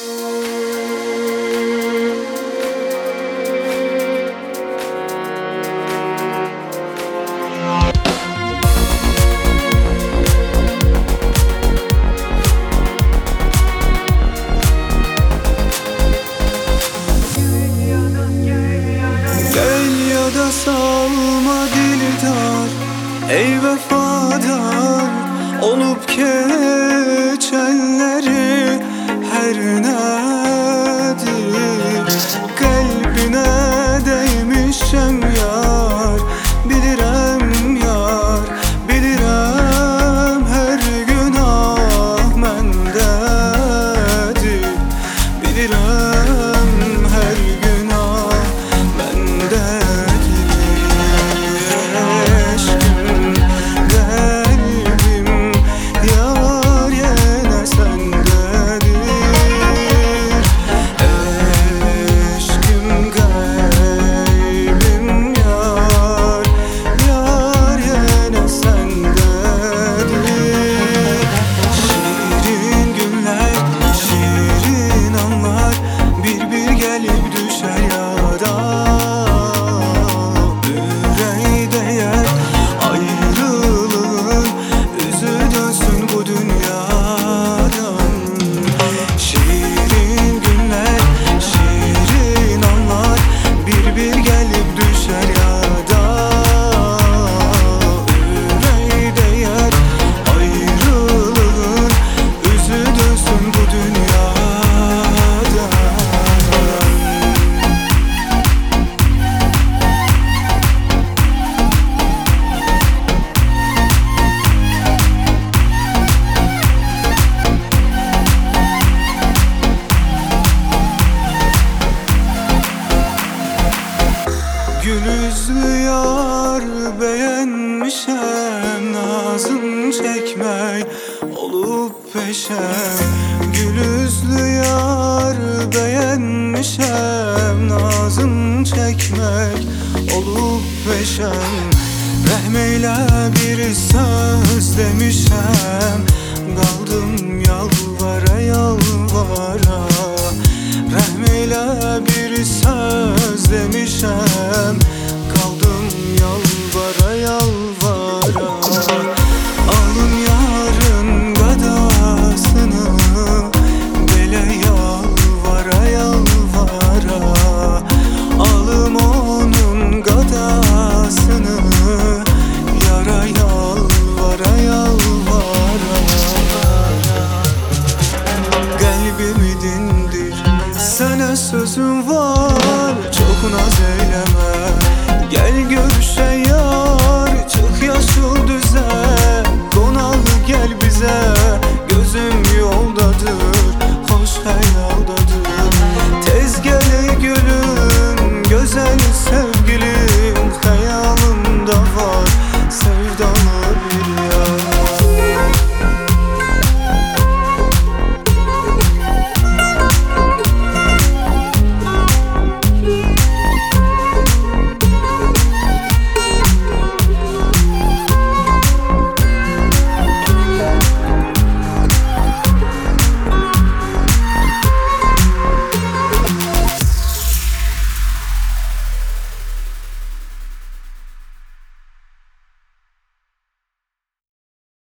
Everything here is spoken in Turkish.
Salma dildar, ey vefadar olup geçenleri her nedir? Kalbine değmişem yar, bilirem yar, bilirem her günah mendedir, bilirem her günah mendedir. Gül yüzlü yar beğenmişem, nazım çekmek olup peşem. Gül yüzlü yar beğenmişem, nazım çekmek olup peşem. Rahmeyle bir söz demişem, kaldım yalvara yalvara. Rahmeyle bir söz demişem, kaldım yalvara yalvara. Alın yarın gadasını, bele yalvara yalvara. Alım onun gadasını, yara yalvara yalvara. Kalbimi dindir, sana sözüm var, çok naz eyleme. Gel gör